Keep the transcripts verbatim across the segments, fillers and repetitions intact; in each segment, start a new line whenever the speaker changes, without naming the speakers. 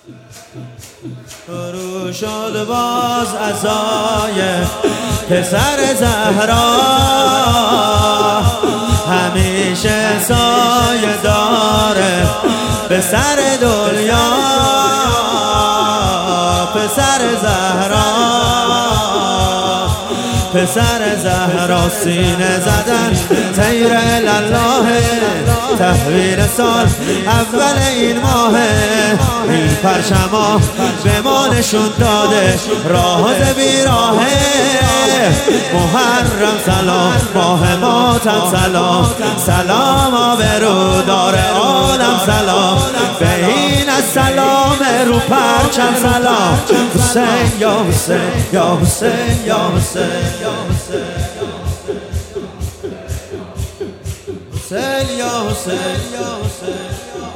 شروع شد باز عزای پسر زهرا، همیشه سایه داره به سر دنیا. پسر زهرا پسر زهرا سینه زدن تیر لله، تحویل سال اول این ماه. این پرچما به ما نشون داده راه بیراهه. محرم سلام، ماه ماتم سلام، سلام آبرودار عالم سلام. به این از سلام رو پرچم سلام. حسین یا حسین یا حسین یا حسین یا حسین حسین یا حسین یا حسین.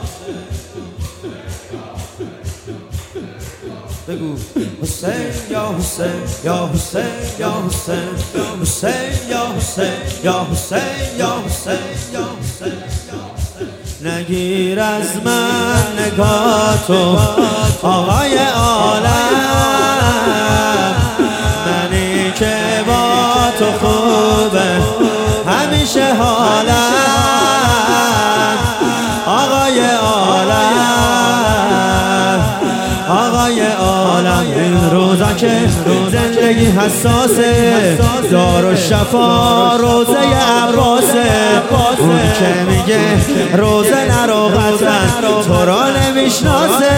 بگو حسین یا حسین یا حسین یا حسین حسین یا حسین یا حسین یا حسین یا حسین. نگیر از من نگاه تو آقای عالم، منی که با تو خوبه همیشه حالم. آقای عالم آقای عالم، این روزا که زندگی حساسه، دار و شفا روزه عباسه. اون که میگه روزه نرو قطعا تو را نمیشناسه.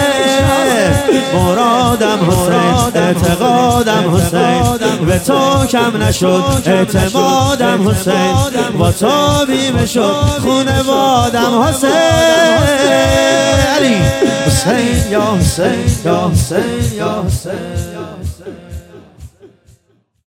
مرادم حسین اعتقادم حسین، به تو کم نشد اعتمادم حسین. با تو بیمه شد خونوادم حسین. علی حسین یا حسین یا حسین یا حسین.